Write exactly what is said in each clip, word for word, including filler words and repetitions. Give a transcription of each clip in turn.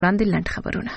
وړاندې لنډ خبرونه.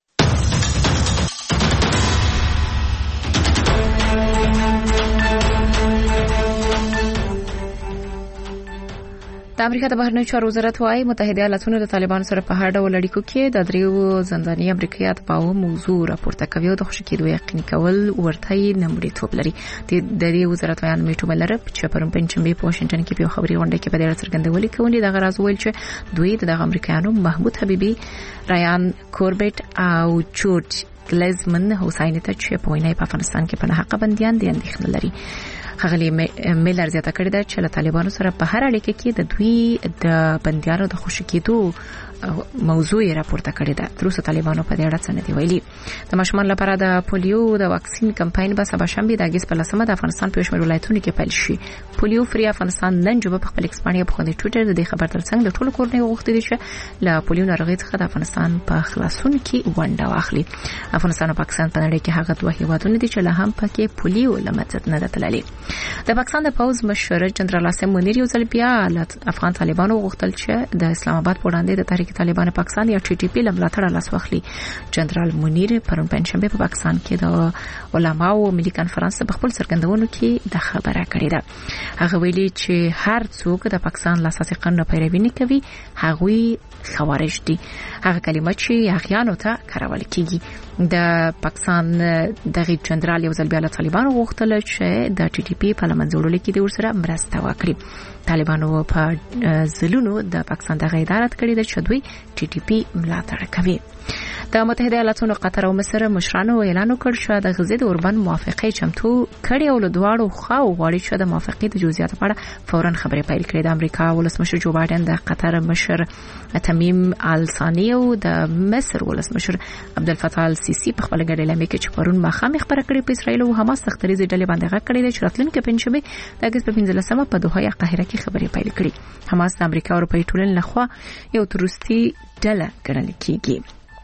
د امریکا د بهرنیو چارو وزارت وايي متحده ایالاتونه د طالبانو سره په هر ډول اړیکو کې د دریو زنداني امریکایانو په موضوع راپورته کوي او د خوشی کېدو یقیني کول ورته نمړیتوب لري. د دې وزارت ویان میټو ملرب چې پرون پنځمبه په واشنگټن کې په خبري غونډه کې په ډېر څرګندولې کوي د غراز ویل چې دوی د امریکایانو محمود حبیبي، رایان کوربټ او جورج گلیزمن حسین ته چې په وینای په افغانستان کې په حق بنديان دي اندېښنه لري. خغلی میلر زیاته کړې ده چې له طالبانو سره په هر اړیکه کې د دوی د بنديانو د خوشی کېدو موضوع راپورته کړې ده. تر اوسه طالبانو په دې اړه څه نه دی ویلي. د ماشومان لپاره د پولیو د واکسین کمپاین به سبا شنبه د اگست په لسمه د افغانستان په شمول ولایتونو کې پیل شي. پولیو فری افغانستان نن جوړ په خپل ایکسپانیا په خوندې ټویټر د خبر ترڅنګ د ټولو کورنۍ غوښتي دي چې له پولیو ناروغي څخه د افغانستان په خلاصون کې ونډه واخلي. افغانستان او پاکستان په نړۍ کې هغه دوه هیوادونه دي چې له هم پکې پولیو لمڅت نه دتللي. د پاکستان د پوز مشر جنرال عاصم منیر یو ځل بیا له افغان طالبانو غوښتل چې د اسلام آباد په وړاندې د تحریک طالبان پاکستان یا ټي ټي پی لملاتړ لاس واخلي. جنرال منیر پرون پنځمبه په پاکستان کې د علماو ملي کانفرنس په خپل څرګندونو کې د خبره کړې ده. هغه ویلي چې هر څوک د پاکستان له اساسي قانون پیروي نه کوي هغوی خوارج دي. هغه کلمه چې هغیانو ته کارول کیږي. د پاکستان دغه جنرال یو ځل بیا له طالبانو غوښتل چې د ټي ټي پی په لمنځولو کې د ورسره مرسته وکړي. طالبانو په ځلونو د پاکستان د غیدارت کړي د چدوي ټي ټي پی ملاتړ کوي. د متحده ایالاتونو قطر او مصر مشرانو اعلان وکړ چې د غزې د اوربند موافقه چمتو کړي او له دواړو خواو غواړي چې د موافقې د جزئیاتو په اړه فوراً خبرې پیل کړي. د امریکا ولسمشر جو بایدن، د قطر مشر تمیم الثانی او د مصر ولسمشر عبدالفتاح السیسی په خپل غړي لمه کې چې پرون مخامخ خبره کړې په اسرائیل او حماس تختریزي ډلې باندې غږ کړی چې راتلونکي پنځمه د اگست په پنځلسمه په دوحه یا قاهره کې خبرې پیل کړي. حماس د امریکا او اروپای ټولنې لخوا یو تروریستي ډله ګڼل کیږي.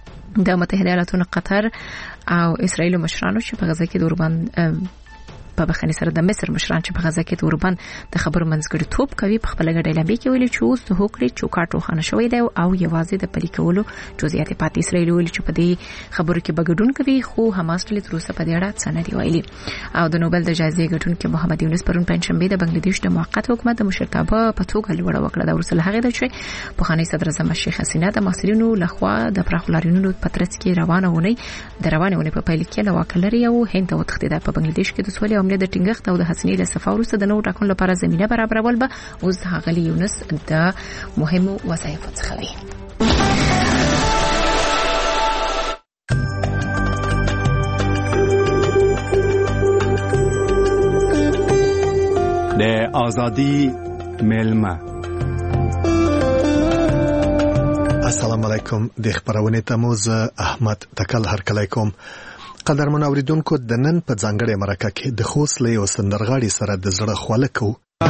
د متحده ایالاتونو قطر او اسرائیل مشرانو چې په غزه کې د اوربند په بخنی سره د مصر مشران چې په غزه کې د اوربند د خبرو منځګړی توپ کوي په خپل غړي لمبي کې ویلي چې اوس د هوکړې چوکاټ روښانه شوی دی او یوازې د پلي کولو جزئیات پاتې. اسرائیل ویلي چې په دې خبرو کې بګډون کوي خو حماس ټول تر اوسه په دې اړه څه نه دی ویلي. او د نوبل د جایزې ګټونکي محمد یونس پرون پنځمبه د بنگلاديش د موقت حکومت د مشرتابه په توګه لوړه وکړه. د ورسره هغه د چې په خاني صدر اعظم شیخ حسینه د محصلینو لخوا د پراخلارینونو په ترڅ کې روانه ونی د روانه ونی په پیل کې له واکلري او هند ته وتښتیده. په بنگلاديش کې د سولې او امنیت د ټینګښت او د حسینې له صفا وروسته د نوو ټاکنو لپاره زمينه برابرول به اوس هغه یونس د مهمو وظایفو څخه وي. د ازادي ملما. السلام علیکم. د خبرونه تموز احمد تکل هر کله کوم. قدرمن اوریدونکو د نن په ځانګړې مرکه کې د خوست له یو سندرغاړي سره د زړه خواله کو.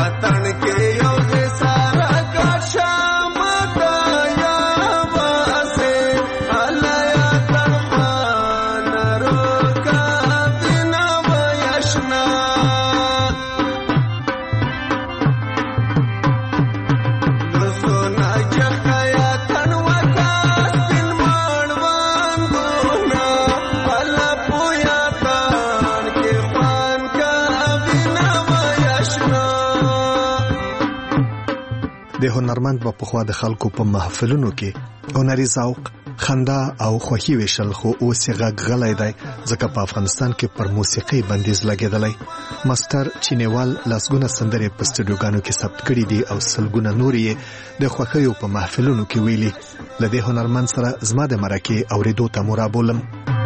د هنرمند په خوا د خلکو په محفلونو کې هنري ذوق، خندا او خوښي وشل خو اوس یې غلای دی ځکه په افغانستان کې پر موسیقي بندیز لګیدلی. ماستر چینیوال لاسګونه سندرې په سټډیوګانو کې ثبت کړي دي او سلګونه نور یې د خوښیو په محفلونو کې ویلي. لدې هنرمند سره زما د مرکه اوریدو ته مرابولم.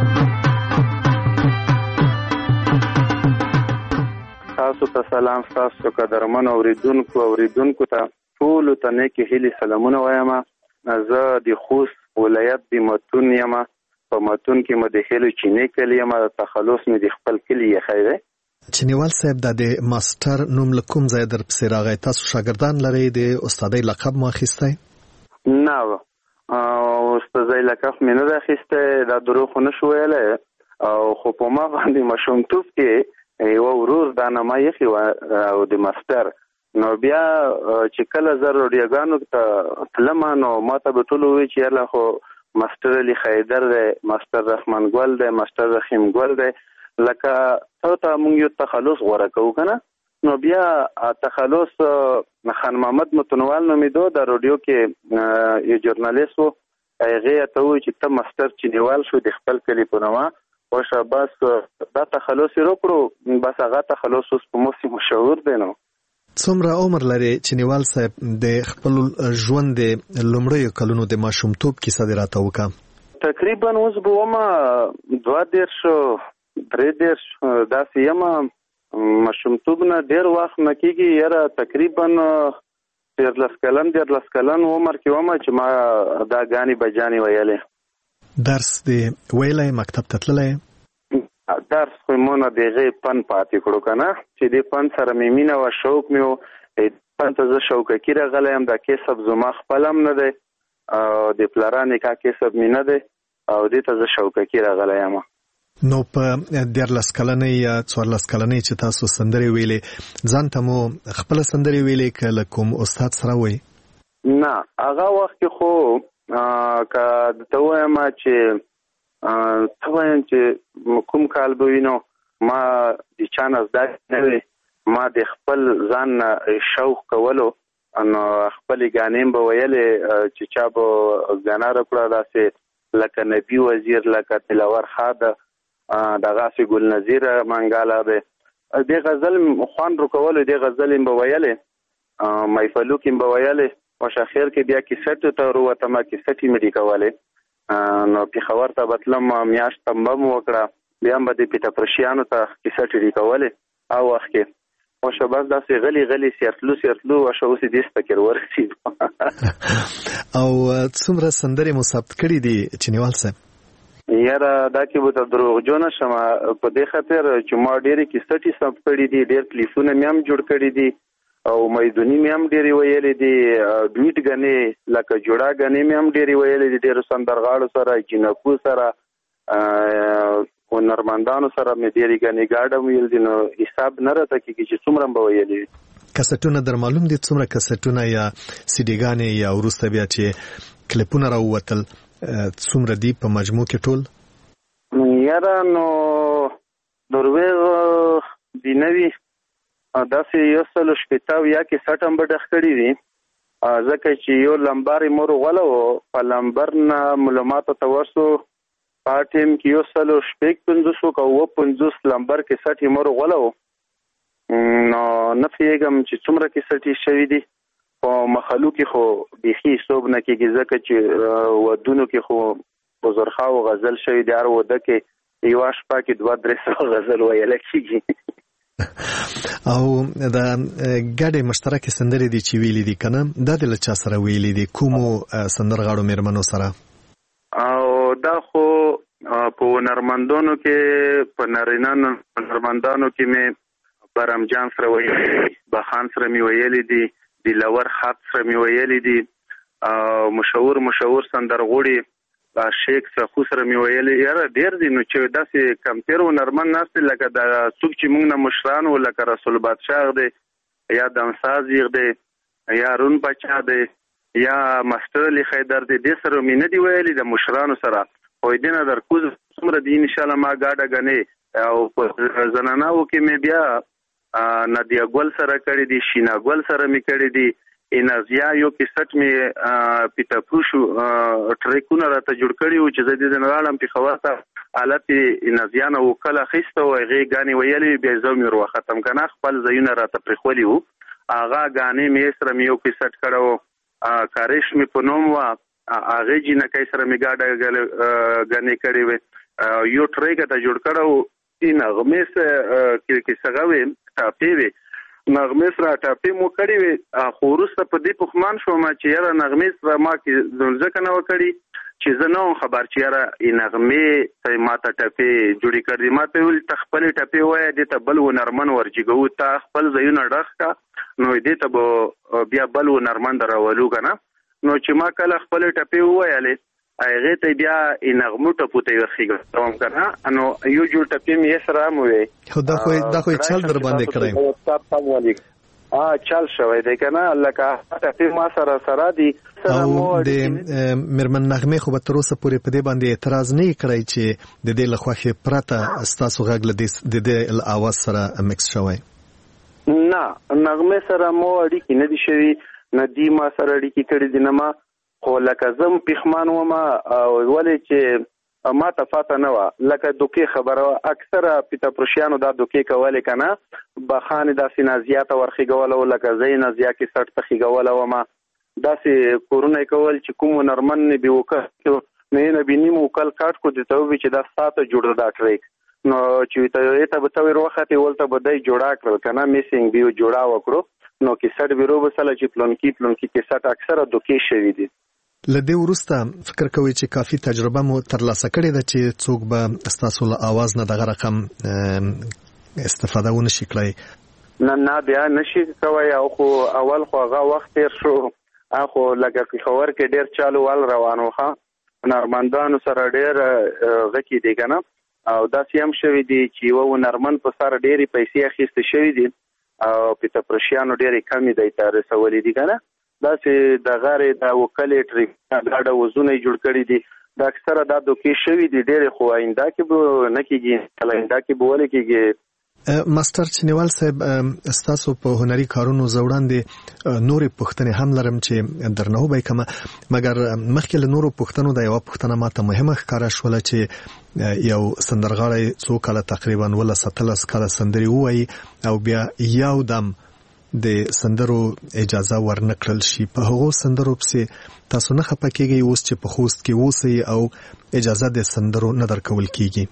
تاسو ته سلام. تاسو قدرمن اوریدونکو اوریدونکو ته ټول ته نیکی هیلي سلامونه وایم. زه د خوست ولایت د متون یم. په متون کې مې د هیلو چینه کلی یم. تخلص مې د خپل کلی یې خیره. چینیوال صاحب د ماستر نوم لکوم ځای در پسې راغی؟ تاسو شاګردان لرئ؟ د استادۍ لقب مو اخیستی؟ نه، استادۍ لقب مې نه ده اخیستی. دا دروغ نه شو ویلی. خو په ما باندې ماشومتوب کې یوه ورور دا نامه ایښې وه او د ماستر. نو بیا چې کله زه روډیوګانو ته تلم نو ما ته به ټول ووایي چې یاله خو ماستر علي خیدر دی، ماستر رحمان ګل دی، ماستر رحیم ګل دی. لکه ته موږ یو تخلص غوړه کوو کنه، نو بیا تخلص خان محمد متنوال نومیدو د رادیو کې یو ژورنالیست وو، هغه ته وایي چې ته ماستر چینیوال شو د خپل کلی په نامه وشه، بس دا تخلص یې وکړو، بس هغه تخلص اوس په موسی مشهور دی. نو څومره عمر لري چینیوال صاحب؟ د خپل ژوند د لومړیو کلونو د ماشومتوب کیسه دې راته وکړه. تقریبا اوس به ومه دوه دېرش درې دېرش داسې یم. ماشومتوب نه ډېر وخت نه کېږي، یاره تقریبا دیارلس کلن دیارلس کلن عمر کې ومه چې ما دا ګانې بجانې ویلې. درس دې ویلی، مکتب ته تللی؟ درس خو مونږ د هغې فن پاتې کړو که نه، چې دې فن سره مې مینه وه، شوق مې و. فن ته زه شوقکي راغلی یم، دا کسب زما خپل هم نه دی، د پلاره نکاح کسب مې نه دی، او دې ته زه شوقکي راغلی یم. نو په دیارلس کلنۍ یا څوارلس کلنۍ چې تاسو سندرې ویلې، ځان ته مو خپله سندرې ویلې که له کوم استاد سره وی؟ نه، هغه وخت کې خو که درته ووایم چې ته وایم چې کوم کال به وي، نو ما د چا نه زده نه وي، ما د خپل ځان نه شوق کولو، نو خپلې ګانې به ویلې چې چا به ګانا راکړه، داسې لکه نبي وزیر، لکه دلور خاده، دغسې ګل نظیر منګاله دی، دې غزل خوند ورکولو، دې غزل یې به ویلې، محفلو کې به ویلې. وش اخر کې بیا کیسټو ته وروتم، کیسټ یې مې ډیکولې، نو پیښور ته به تلم، میاشت تمبه مو وکړه، بیا هم به د پیټاپرشیانو ته کیسټ یې ډیکولې. او وخت کې وشه بس داسې غلی غلی سیرتلو سیرتلو وشه اوس یې دې سپکر ورسېدو. او څومره سندرې مو ثبت کړي دي چینیوال صاحب؟ یاره دا کې به ته دروغجو نه شم، په دې خاطر چې ما ډېرې کیسټې ثبت کړي دي، ډېر کلیپونه مې هم جوړ کړي دي، او میدونی مې هم ډېرې ویلې دي، ډویټ ګانې لکه جوړه ګانې مې هم ډېرې ویلې دي، ډېرو سندرغاړو سره، جینکو سره، هنرمندانو سره مې ډېرې ګانې ګاډه ویل دي، نو حساب نه راته کېږي چې څومره به ویلې دي. کسټونه در معلوم دي څومره کسټونه یا سیډي ګانې یا وروسته بیا چې کلیپونه راووتل څومره دي په مجموع کې ټول؟ یاره نو درویغ دي نه وي، داسې یو سلو شپېته یا کې سټ هم به ډخ کړي دي، ځکه چې یو لمبر یې مور غوله و، په لمبر نه معلوماتو ته ورسو، په ټیم کې یو سلو شپږ پنځوس که اووه پنځوس لمبر کې سټ یې مور غوله و. نو نه پوهېږم چې څومره کې سټ یې شوي دي، په مخلو کې خو بیخي حساب نه کېږي، ځکه چې ودونو کې خو په زرخاو غزل شوي دي، هر واده کې یوه شپه کې دوه درې سوه غزل ویله کېږي. او دا ګډې مشترکې سندرې دي چې ویلې دي که نه، دا د له چا سره ویلې دي، کومو سندرغاړو مېرمنو سره؟ او دا خو په هنرمندانو کې، په نارینه هنرمندانو کې مې برام جان سره ویلې دي، بخان سره مې ویلې دي، دلور خط سره مې ویلې دي، مشهور مشهور سندرغوړي شیخ سخو سره مې ویلې. یاره ډېر دي، نو چې داسې کمپیر هنرمند ناست دي، لکه د څوک چې موږ نه مشران وو، لکه رسول بادشاه دی، یا دمساز دی، یا رون بچا دی، یا ماستر علي خیدر دی، دې سره مې نه دي ویلې د مشرانو سره. خو دې نه درکوز څومره دي انشاءالله ما ګاډه ګنې، او په زناناو کې مې بیا نادیه ګل سره کړي دي، شینا ګل سره مې کړي دي، انازیا یو کیسټ مې پیټا پوشو ټریکونه راته جوړ کړي وو چې زه دې نه راړم پیښور ته، حالت انازیا نه وکله اخیسته و، هغې ګانې ویلې، بیا زه مې ور وختم که نه، خپل ځایونه راته پرېښولي وو، هغه ګانې مې سره مې یو کیسټ کړی و، کاریش مې په نوم وه، هغې جینکۍ سره مې ګاډه ګانې کړې وې، یو ټریک ته جوړ کړی و، نغمې سره کیسه وې ټاپې وې، نغمې سره ټاپې مو کړې وې، خو وروسته په دې پښمان شوم چې یاره نغمې سره ما کې ځکه نه وه کړي چې زه نه وم خبر چې یاره نغمې ته ما ته ټپې جوړې کړې. ما ته ویل ته خپلې ټپې وایه، دې ته بل هنرمند ورجګوو، ته خپل ځایونه ډخ کړه، نو دې ته به بیا بل هنرمند راولو که نه. نو چې ما کله خپلې ټپې وویلې، هغې ته بیا نغمو ټپو ته یې ورخېږم که نه، نو یو جوړ ټپې مې یې سره هم وویې. خو دا خو دا خو یې چل در باندې کړی. ا چل شوی دی کنه لکه ته ما سره سره دی او د مرمن نغمه خو به تر اوسه پورې په دې باندې اعتراض نه کړی چې د دې لخوا پرته ستاسو غږ له د دې اواز سره مکس شوی نه نغمه سره مو اړیکې نه دي شوی نه دی ما سره اړیکې کړې دي نه ما خو لکه زم پخمان و ما ولې چې ما ته فاته نه و لکه دوکي خبره اکثره پیتا پروشیانو دا دوکي کولې کنه بخانه د سینازیات ورخیګول او لکه زین ازیا کې سټ تخیګول او ما داسې کورونه کول چې کوم نرمن نه به وکړو نه نه بینیم وکړ کاټ کو دته وی چې دا ساته جوړ دا ټریک نو چې ته ته به تور وخت ولته بدای جوړا کړل کنه میسینګ بیو جوړا وکړو نو کې سټ بیرو بسله چې پلونکی پلونکی کې سټ اکثره دوکي شوی دي لدې ورسته فکر کوي چې کافي تجربه مو ترلاسه کړې ده چې څوک به ستاسو له आवाज نه دغه رقم استفاده ونه شي کړی نه نه بیا نشي کوي او خو اول خو هغه وخت تیر شو اخو لکه خبر کې ډیر چالو وال روانو ښه نرمندانو سره ډیر غکی دي کنه او دا سیم شوی دي چې و نرمن په سره ډیری پیسې اخیسته شوی دي او په تپرشیانو ډیری کمی دی تر سوالې دي کنه دا چې د غارې د وکلې ټریک دا وزونه جوړ کړی دي دا اکثره دا دوکي شوی دي ډېر خو آینده کې به نه کېږي آینده کې به ولې کېږي ماستر چنیوال صاحب استاسو په هنري کارونو زوړاندې نورې پوښتنې هم لرم چې درنه وبای کوم مګر مخکې له نورو پوښتنو دا یو پوښتنه ماته مهمه ښکاره شوله چې یو سندرغاړی څو کاله تقریبا ولا ستلس کاله سندري وایي او بیا یو دم د سندرو اجازه ورنکړل شي په هغو سندرو پسې تاسو نه خپه کېږئ اوس چې په خوست کې اوسئ او اجازه د سندرو نه درکول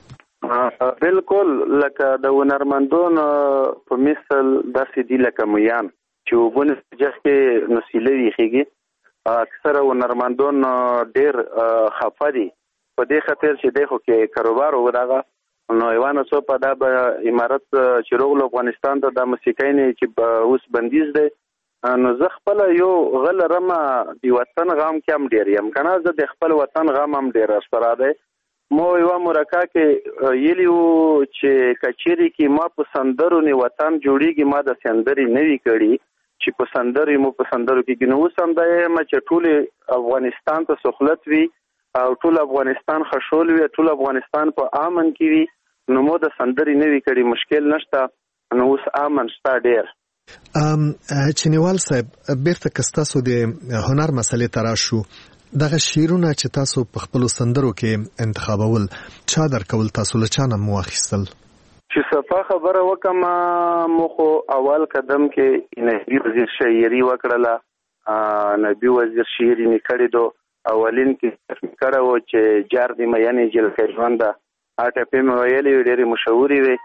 کېږي بالکل لکه د هنرمندانو په مثل داسې دي لکه میان چې وبونه جخ کې نسیله ویخیږي اکثره هنرمندان ډېر خفه دي په دې خاطر چې دغه کې کاروبار وداغه نو ایوانو څو په دا به امارت چې روغ افغانستان ته د موسیقۍ نه چې اوس بندیز دی نو زه خپل یو غل رمه دی وطن غام کې هم ډیر یم کنه زه د خپل وطن غام هم ډیر سره دی مو یو مرکه کې یلیو چې کچيري کې ما په سندرو نه وطن جوړیږي ما د سندري نوي کړي چې په سندري مو په سندرو کې نو سم دی ما چې ټول افغانستان ته سہولت وي او ټول افغانستان خشول وي ټول افغانستان په امن کې وي نو مو د سندري نوي کړي مشکل نشته نو اوس امن شته ډیر ام چنیوال صاحب بیرته کستاسو د هنر مسلې تراشو دغه شیرونه چې تاسو په خپل سندرو کې انتخابول چا درکول تاسو له چانه مو اخیستل چې صفه خبره وکم مو خو اول قدم کې نبی وزیر شاعري وکړه نبی وزیر شاعري نکړې دو اولین کې کړه و چې جار دی مې جل کې ژوند اټه په مې ویلې ډېری مشهوري وي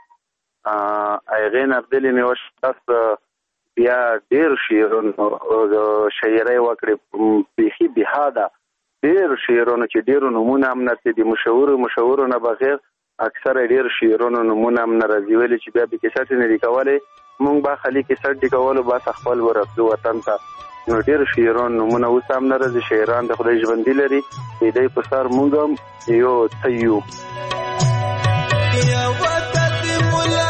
ا غین عبدل مې وشتاس بیا ډېر شعرونه شاعري وکړې بيخي بهاده ډېر شعرونه چې ډېر نمونه امنت دي مشهور مشهور نه بغیر اکثر ډېر شعرونه نمونه امن راځي ویل چې بیا به کیسه نه لیکواله مونږ با خالي کیسه لیکواله با خپل ورته وطن ته نو ډېر شعرونه نمونه وسام نه راځي شاعران د خدای ژوند لري دې په سر مونږ یو تیو یا وطن مولا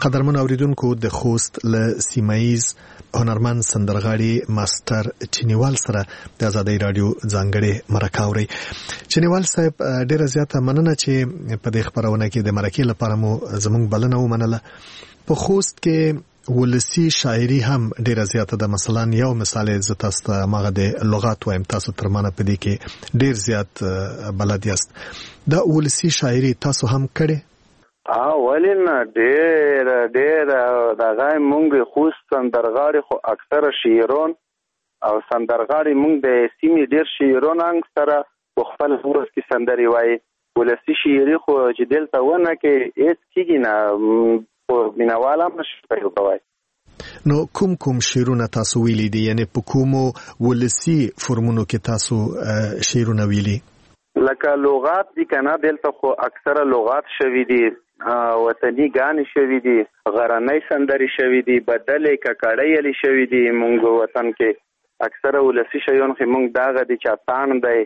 قدرمن اوریدونکو د خوست له سیمایز هنرمند سندرغاړي ماستر چینیوال سره د آزادۍ رادیو ځانګړي مرکه اوري. چینیوال صاحب ډیره زیاته مننه چې په دې خبرونه کې د مرکې لپاره مو زموږ بلنه ومنله. په خوست کې ولسی شاعري هم ډیره زیاته ده. مثلا یو مثال ز تاسو ته ماغه د لغات وایم، تاسو تر مانه په دې کې ډیر زیات بلد یاست. دا ولسی شاعري تاسو هم کړي؟ اه ولین ډیر ډیر دغه مونږ خوست سندرغاړي خو اکثره شاعرون او سندرغاړي مونږ د سیمې ډیر شاعرون انګ سره په خپل ورځ کې سندري وایي. ولسی شاعري خو چې دلته ونه کې هیڅ کېږي نه، په مینواله مشته کوي. نو کوم کوم شعرونه تاسو ویلي دي؟ یعنی په کومو ولسی فرمونو کې تاسو شعرونه ویلي؟ لکه لغات دي کنه، دلته خو اکثره لغات شوي دي، وطني غانې شوي دي، غرنۍ سندري شوي دي، بدلې ککړې علي شوي دي. مونږ وطن کې اکثره ولسی شیون خو مونږ داغه دي چې تان دی،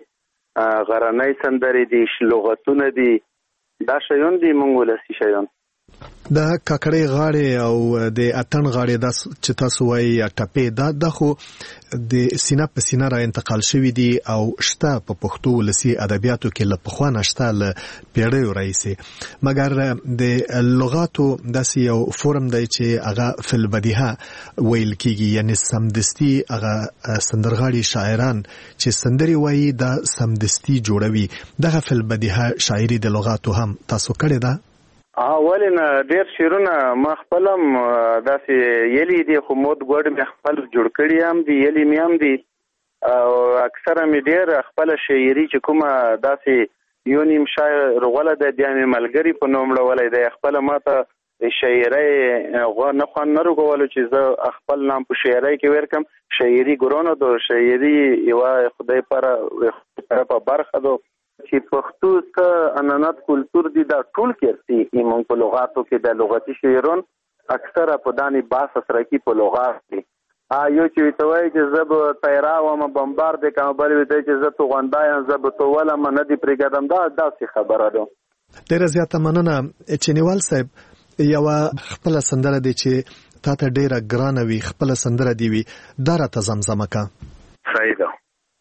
غرنۍ سندري دي، لغتونه دي، دا شیون دي مونږ ولسی شیون. دا ککړې غاړې او د اتن غاړې دا چې تاسو وایي یا ټپې، دا د خو د سینه په سینه را انتقال شوي دي او شته په پښتو ولسی ادبیاتو کې له پخوا نه شته، له پیړیو راهیسې. مګر د لغاتو داسې یو فورم دی چې هغه فی البدیهه ویل کېږي، یعنی سمدستي هغه سندرغاړي شاعران چې سندري وایي دا سمدستي جوړوي. دغه فی البدیهه شاعري د لغاتو هم تاسو کړې ده؟ اولین ډیر شعرونه ما خپلم داسې یلی دي، خو مود ګوډ مې خپل جوړ کړی هم دي، یلی مې هم دي، او اکثره مې ډیر خپل شاعري چې کومه داسې یو نیم شاعر غوله ده بیا مې ملګری په نوم ولې ده خپل ماته شاعري غو نه خو نه رغولو چې زه خپل نام په شاعري کې ورکم. شاعري ګورونو دو شاعري یو خدای پر په برخه دو چې پښتو ته انانات کلچر دي، دا ټول کېرسي ایمون په لغاتو کې د لغتي شعرون اکثره په دانی باس سره کې په لغات دي. ا یو چې توای چې زب تیرا و ما بمبار د کوم بل وي چې زه تو غونډایم زب تو ولا من دي پرګدم، دا داسې خبره ده. ډیره زیاته مننه چینیوال صاحب. یو خپل سندره دي چې تا ته ډیره ګرانه وي، خپل سندره دی وي، دا را ته زمزمه کا. صحیح ده.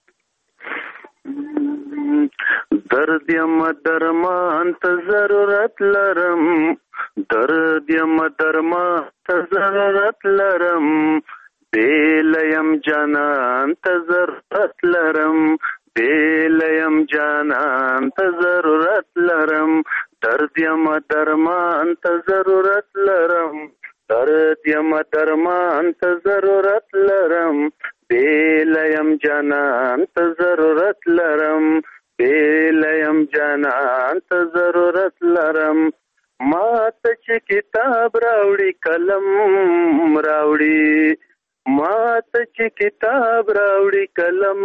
درد یم درمان ته ضرورت لرم، درد یم درمان ته ضرورت لرم، بیل یم جانان ته ضرورت لرم، بیل یم جانان ته ضرورت لرم، درد یم درمان ته ضرورت لرم، درد یم درمان ته ضرورت لرم، بیل یم جانان ته ضرورت لرم، بیلیم جانان ته ضرورت لرم. ما ته چې کتاب راوړي قلم راوړي، ما ته چې کتاب راوړي قلم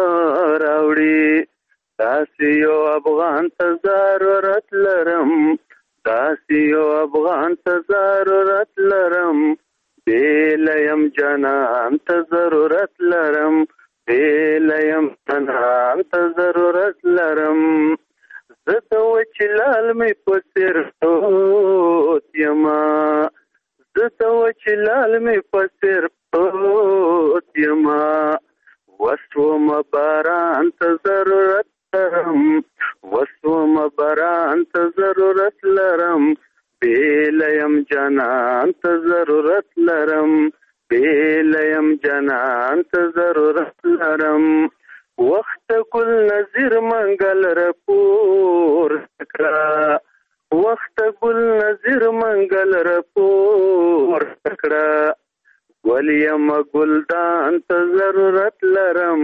راوړي، داسې یو افغان ته ضرورت لرم، داسې یو افغان ته ضرورت لرم، بیلیم جانان ته ضرورت لرم، بیلیم جانان ته ضرورت لرم. زه د وچلال مې په سر پروت یما، زه د وچلال مې په سر پروت یما، وسوم باران ته ضرورت لرم، وسوم باران ته ضرورت لرم، بیلیم جانان ته ضرورت لرم، بیلیم جانان ته ضرورت لرم. وخت ګل نظیر منګل رپور کړه، وخت ګل نظیر منګل رپور کړه، ولیم ګلدان ته ضرورت لرم،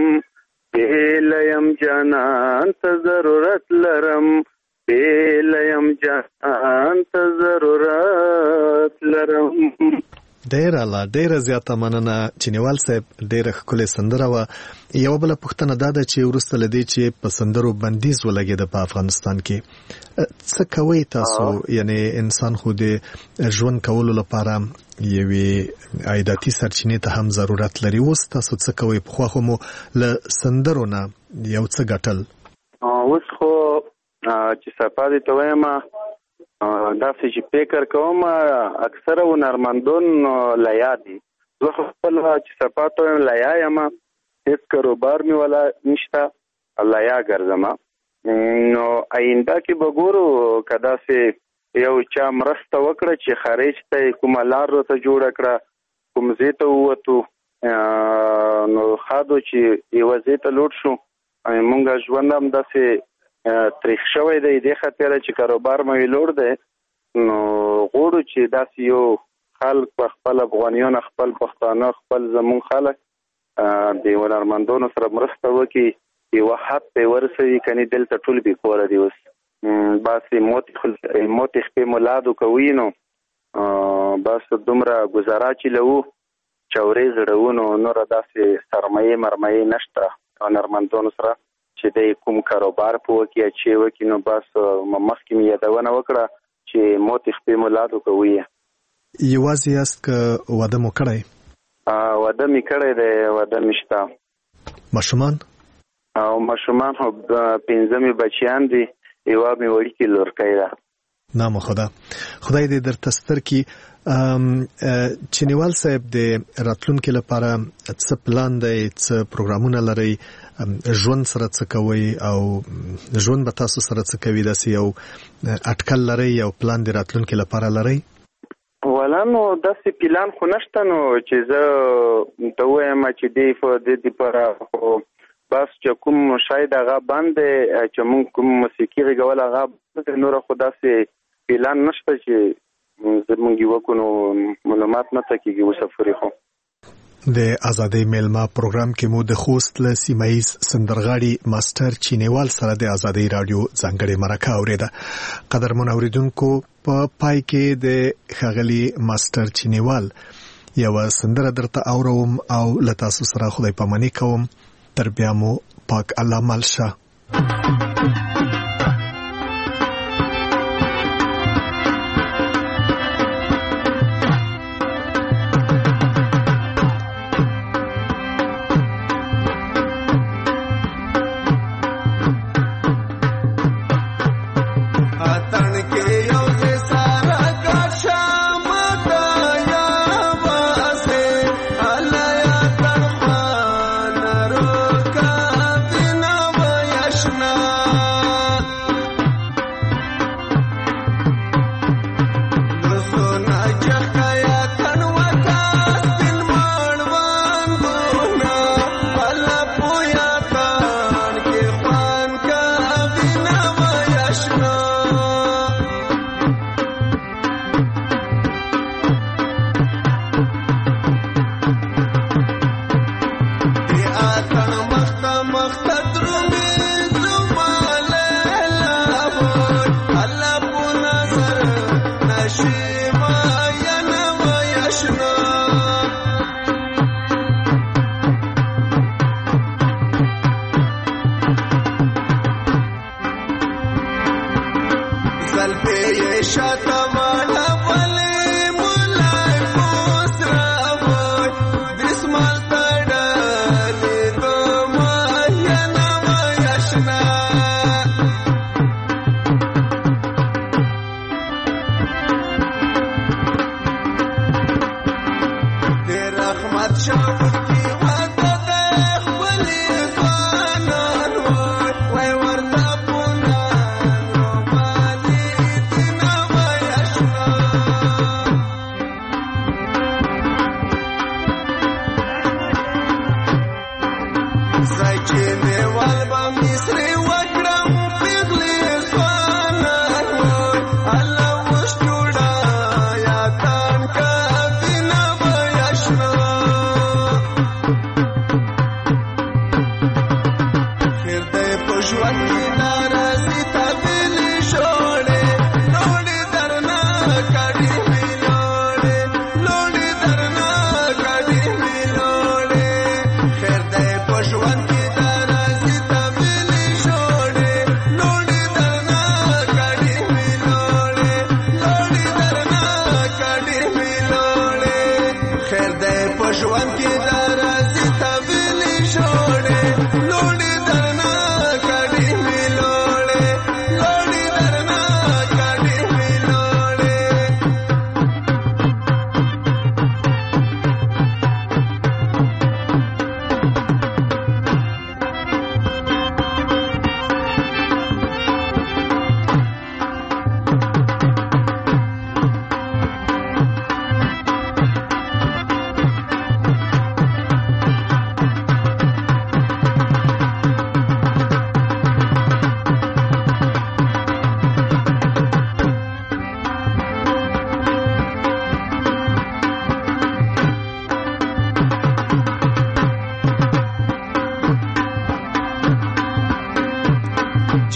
بیلیم جانان ته ضرورت لرم، بیلیم جانان ته ضرورت لرم. ډیره لا ډیره زیاته مننه چینیوال صاحب. ډیره ښکلې سندره وه. یو بله پوښتنه دا ده چې وروسته له دې چې په سندرو بندیز ولګېده په افغانستان کې، څه کوئ تاسو؟ یعنی انسان خو د ژوند کولو لپاره یوې عایداتي سرچینې ته هم ضرورت لري. اوس تاسو څه کوئ؟ پخوا خو مو له سندرو نه یو څه ګټل، اوس خو چې صفا دې ته وایم داسې چې فکر کوم اکثره هنرمندون لیا دي. زه خپل چې صفات وایم لیا یم، هیڅ کاروبار مې ولا نشته، لیا ګرځم. نو آینده کې به ګورو که داسې یو چا مرسته وکړه چې خارج ته کومه لار راته جوړه کړه، کوم ځای ته ووتو، نو ښه چې یوه ځای ته لوټ شو. مونږ ژوند هم داسې تریخ شوی دی دې خاطره چې کاروبار مې لوړ دی. نو غواړو چې داسې یو خلک په خپل افغانیان، خپل پښتانه، خپل زمون خلک د هنرمندانو سره مرسته وکړي، یوه حد ته ورسوي. کنې دلته ټول بې کوره دي، اوس بس موت خپې مولادو کوي. نو بس دومره ګزاره چې لو چورې زړونو نوره داسې سرمایې مرمایې نشته هنرمندانو سره چې د کوم کاروبار په وکړي چې وکړي. نو بس مخکې مې یادونه وکړه چې موت خپې مولادو کوي. یوازې یاست که واده مو کړی؟ واده مې کړی دی، واده مې شته. ماشومان؟ او ماشومان خو پنځه مې بچیان دي، یوه مې وړوکې لورکی ده. نام خدا خدای دې درته ستر کړي. چینیوال صاحب د راتلونکي لپاره څه پلان دی، څه پروګرامونه لرئ، ژوند سره څه کوئ او ژوند به تاسو سره څه کوي؟ داسې یو اټکل لرئ، یو پلان د راتلونکي لپاره لرئ؟ ولا نو داسې پلان خو نشته، نو چې زه ته وایم چې دې په دې لپاره بس چې کوم شاید هغه بند دی چې مونږ کوم موسیقي غږول هغه نور خو داسې پلان نشته چې زمونږ یو کو نو معلومات نه تکیږي وسفري. خو د آزادۍ میلمه پروګرام کې مو د خوست له سیمایز سندرغاړي ماستر چینیوال سره د آزادۍ رادیو ځانګړې مرکه اوریده. قدرمن اوریدونکو، په پای کې د ښاغلي ماستر چینیوال یو سندره درته اورم او له تاسو سره خدای پاماني کوم. تر بیا مو پاک الله مل شه. Lord,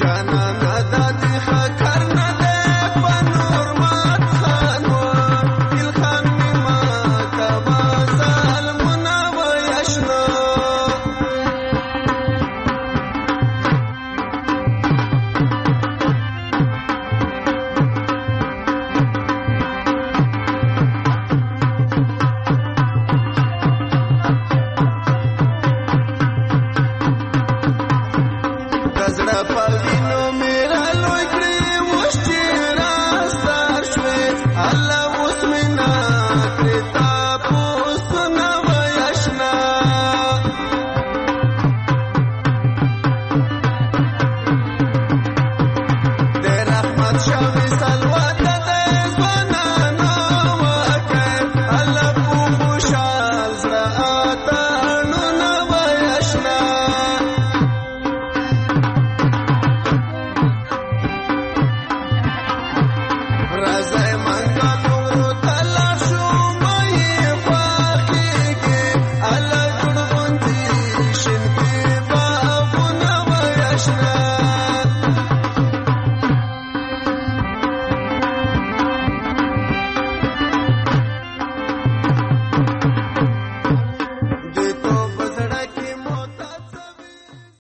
زړه